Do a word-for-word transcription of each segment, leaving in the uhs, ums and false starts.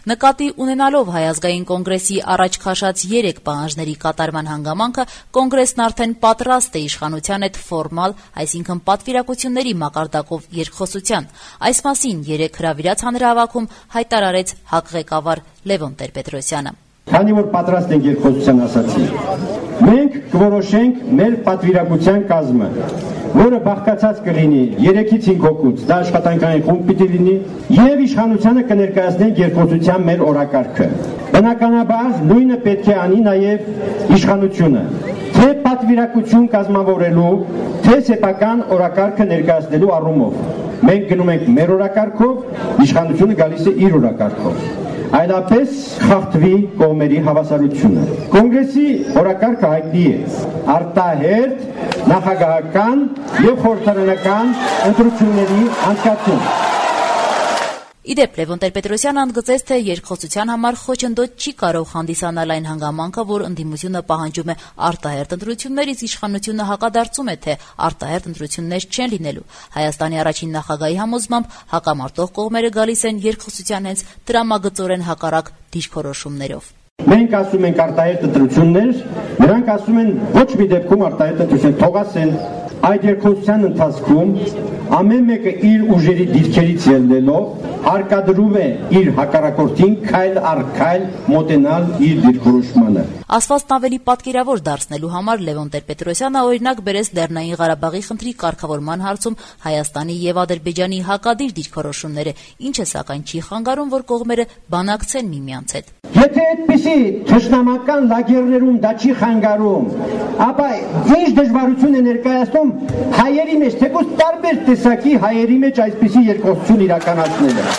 Նկատի ունենալով Հայ ազգային կոնգրեսի առաջ քաշած երեք պահանջների կատարման հանգամանքը, կոնգրեսն արդեն պատրաստ է իշխանության հետ ֆորմալ, այսինքն պատվիրակությունների մակարդակով երկխոսության։ Այս մասին երեք հրավիրած հանրահավաքում հայտարարեց ՀԱԿ ղեկավար Լևոն Տեր-Պետրոսյանը։ Քանի որ պատրաստ ենք երկխոսության ասացի, մենք կորոշենք մեր պատվիրակության կազմը, որը բաղկացած կլինի երեքից հինգ հոգուց, դա աշխատանքային խումբ պիտի լինի, եւ իշխանությանը կներկայացնենք երկխոսության մեր օրակարգը։ Բնականաբար նույնը պետք է անի նաեւ իշխանությունը, թե պատվիրակություն կազմավորելու, թե սեփական օրակարգը ներկայացնելու առումով։ Մենք գնում ենք մեր օրակարգով, իշխանությունը գալիս է իր օրակարգով։ Այլապես խախտվի կողմերի հավասարությունը։ Կոնգրեսի օրակարգը հայտնի է արտահերթ, նախագահական եւ խորհրդարանական ընտրությունների անցկացում։ Իդեպ Լևոն Տեր-Պետրոսյանը ընդգծեց, թե երկխոսության համար խոչընդոտ չի կարող հանդիսանալ այն հանգամանքը, որ ընդդիմությունը պահանջում է արտահերթ ընտրություններից, իշխանությունը հակադարձում է, թե արտահերթ ընտրություններ չեն լինելու։ Հայաստանի առաջին նախագահի համոզմամբ հակամարտող կողմերը գալիս են երկխոսության հենց տրամագծորեն հակառակ դիրքորոշումներով։ Մենք ասում ենք արտահերթ ընտրություններ, նրանք ասում են ոչ մի դեպքում արտահերթ ընտրություններ թողասեն։ Այդ երկխոսության ընթացքում ամեն մեկը իր ուժերի դիրքերից ելնելով հարկադրում է իր հակառակորդին քայլ առ քայլ մոտենալ իր դիրքորոշմանը։ Ասվածն ավելի պատկերավոր դարձնելու համար Լևոն Տեր-Պետրոսյանը օրինակ բերեց Լեռնային Ղարաբաղի խնդրի կարգավորման հարցում Հայաստանի եւ Ադրբեջանի հակադիր դիրքորոշումները, ինչը սակայն չի խանգարում, որ կողմերը բանակցեն միմյանց հետ։ Եթե այդպիսի թշնամական լագերներում դա չի խանգարում, ապա ինչ դժվարություն է ներկայացնում հայերի մեջ, թեկուզ տարբեր տեսակի հայերի մեջ այսպիսի երկխոսություն իրականացնելը։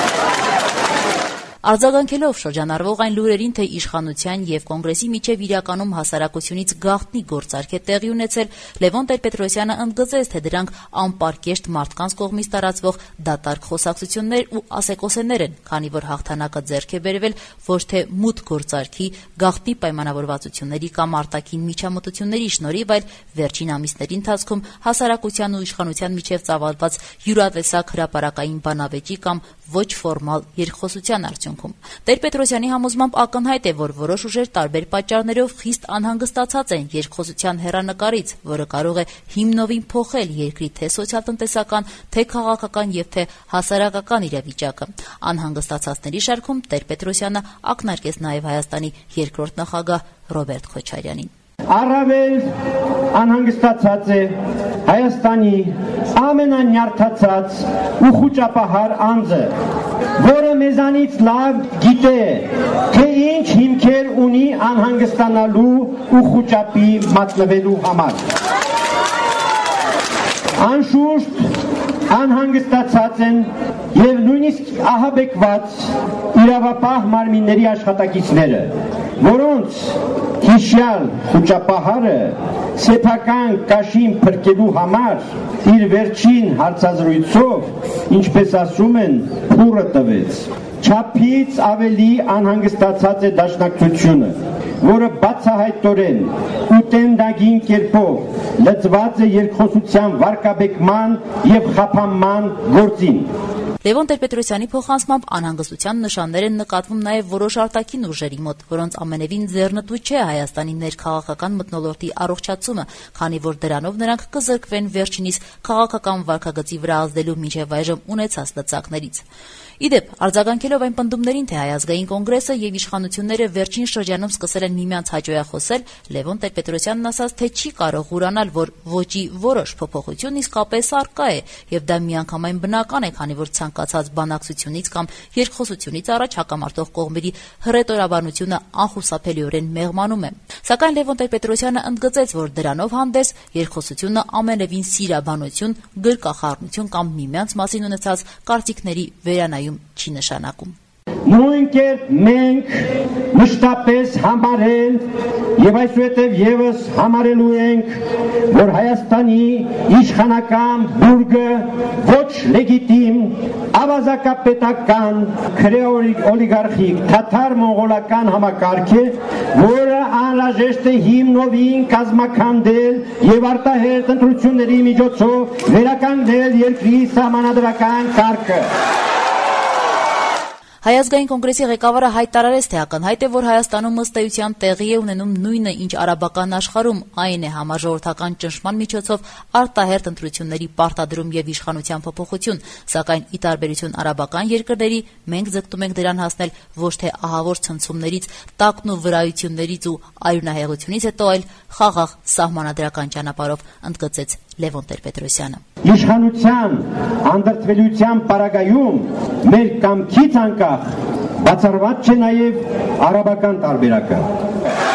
Արձագանքելով շրջանառվող այն լուրերին, թե իշխանության եւ կոնգրեսի միջև իրականում հասարակությունից գաղտնի գործարք է տեղի ունեցել, Լևոն Տեր-Պետրոսյանը ընդգծեց, թե դրանք անպարկեշտ մարդկանց կողմից տարածվող դատարկ խոսակցություններ ու ասեկոսեներ են, քանի որ հաղթանակը ձեռք է բերվել ոչ թե մութ գործարքի, գաղտնի պայմանավորվածությունների կամ արտաքին միջամտությունների շնորհիվ, այլ վերջին ամիսների ընթացքում հասարակության ու իշխանության միջև ծավալված յուրատեսակ հրապարակային բանավեճի կամ ոչ ֆորմալ երկխոսության արդյունքում։ Տեր-Պետրոսյանի համոզմամբ ակնհայտ է, որ որոշ ուժեր տարբեր պատճառներով խիստ անհանգստացած են երկխոսության հեռանկարից, որը կարող է հիմնովին փոխել երկրի թե սոցիալ-տնտեսական, թե քաղաքական եւ թե հասարակական իրավիճակը։ Անհանգստացածների շարքում Տեր-Պետրոսյանը ակնարկեց նաեւ Հայաստանի երկրորդ նախագահ Ռոբերտ Քոչարյանին։ Առավել անհանգստացած է Հայաստանի ամենանյարդացած ու խուճապահար անձը, որը մեզանից լավ գիտե, թե ինչ հիմքեր ունի անհանգստանալու ու խուճապի մատնվելու համար։ Անշուշտ անհանգստացած են եւ նույնիսկ ահաբեկված իրավապահ մարմինների աշխատակիցները, որոնց հիշյալ խուճապահարը սեփական կաշին փրկելու համար իր վերջին հարցազրույցով, ինչպես ասում են, փուրը տվեց։ Չափից ավելի անհանգստացած է դաշնակցությունը, որը բացահայտորեն ու տենդագին կերպով լծված է երկխոսության վարկաբեկման եւ խափանման գործին։ Լևոն Տեր-Պետրոսյանի փոխանցմամբ անհանգստության նշաններ են նկատվում նաև որոշ արտաքին ուժերի մոտ, որոնց ամենևին ձեռնտու չէ Հայաստանի ներքաղաքական մթնոլորտի առողջացումը, քանի որ դրանով նրանք կզրկվեն վերջինիս քաղաքական վարքագծի վրա ազդելու մինչև այժմ ունեցած լծակներից։ Իդեպ, արձագանքելով այն պնդումներին, թե Հայ ազգային կոնգրեսը եւ իշխանությունները վերջին շրջանում սկսել են միմյանց հաջողախոսել, Լևոն Տեր-Պետրոսյանն ասաց, թե չի կարող ուրանալ, որ ոճի որոշ փոփոխություն իսկապես առկա է, եւ դա միանգամայն բնական է, քանի որ ցանկացած բանակցությունից կամ երկխոսությունից առաջ հակամարտող կողմերի հռետորաբանությունը անխուսափելիորեն մեղմանում է։ Սակայն Լևոն Տեր-Պետրոսյանը ընդգծեց, որ դրանով հանդերձ երկխոսությունը ամենևին սիրաբանություն, գրկախառնություն կամ միմյանց մասին ունեցած կարծիքների վերանայում չի նշանակում։ Նույն կերպ մենք մշտապես համարել եւ այսուհետեւ եւս համարելու ենք, որ Հայաստանի իշխանական բուրգը ոչ լեգիտիմ, ավազակապետական, քրեօլիգարխիկ, թաթար-մոնղոլական համակարգ է, որը անհրաժեշտ է հիմնովին կազմաքանդել եւ արտահերթ ընտրությունների միջոցով վերականգնել երկրի սահմանադրական կարգը։ Հայ ազգային կոնգրեսի ղեկավարը հայտարարեց, թե ակնհայտ է, որ Հայաստանում ըստ էության տեղի է ունենում նույնը, ինչ արաբական աշխարհում, այն է համաժողովրդական ճնշման միջոցով արտահերթ ընտրությունների պարտադրում եւ իշխանության փոփոխություն, սակայն ի տարբերություն արաբական երկրների, մենք ձգտում ենք դրան հասնել ոչ թե ահավոր ցնցումներից, տակն ու վրայություններից ու արյունահեղությունից հետո, այլ խաղաղ սահմանադրական ճանապարհով, ընդգծեց Լևոն Տեր-Պետրոսյանը։ Իշխանության անդրդվելիության պարագայում մեր կամքից անկախ բացառված չէ նաև արաբական տարբերակը։